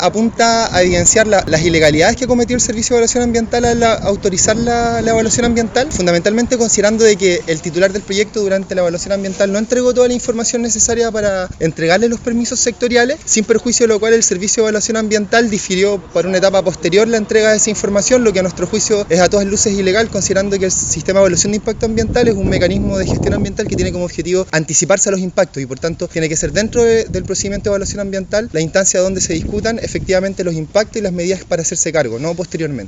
apunta a evidenciar las ilegalidades que cometió el Servicio de Evaluación Ambiental al autorizar la evaluación ambiental, fundamentalmente considerando de que el titular del proyecto durante la evaluación ambiental no entregó toda la información necesaria para entregarle los permisos sectoriales, sin perjuicio de lo cual el Servicio de Evaluación Ambiental difirió para una etapa posterior la entrega de esa información, lo que a nuestro juicio es a todas luces ilegal, considerando que el sistema de evaluación de impacto ambiental es un mecanismo de gestión ambiental que tiene como objetivo anticiparse a los impactos y por tanto tiene que ser dentro del procedimiento de evaluación ambiental la instancia donde se discutan efectivamente los impactos y las medidas para hacerse cargo, no posteriormente.